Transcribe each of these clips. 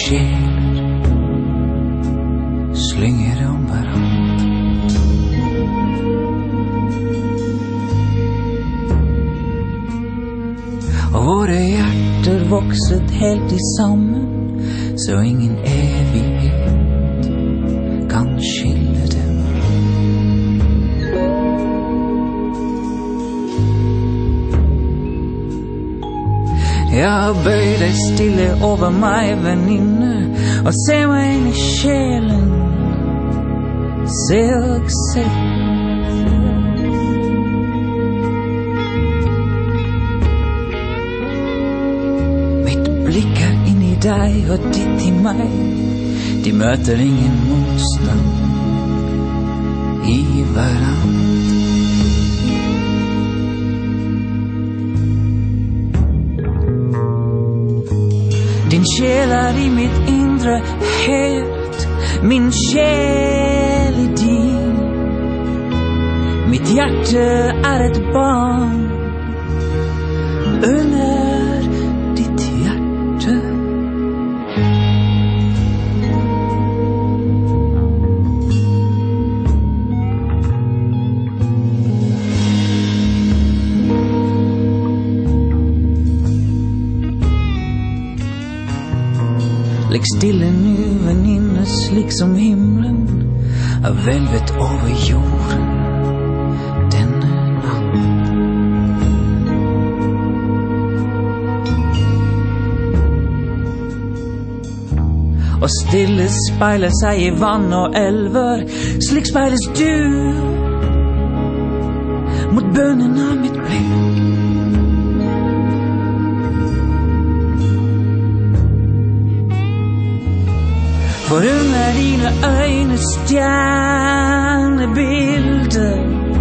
sjeler slynger om hverandre. Og våre hjerter vokset helt i sammen, så ingen evighet kan skille dem. Ja, bøy deg stille over meg, venninne, og se meg inn i sjelen. Se og se. Mitt blikk inn i deg og ditt i meg. De møter ingen motstand i hverandre. Din sjel i mitt indre helt, min sjel i din. Mitt hjerte et barn under ditt hjerte. Ligg stille nu, venninne, slik som himmelen hvelvet over jorden denne natt. Og stille speiler seg i vann og elver, slik speiles du mot bønnen av mitt blikk. For under dine øyne stjernebilder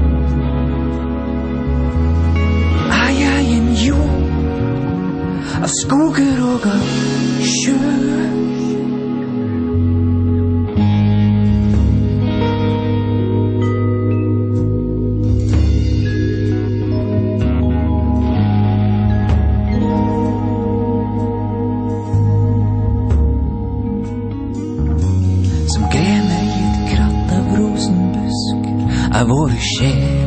jeg en jord av skoger og av sjø. Våre sjel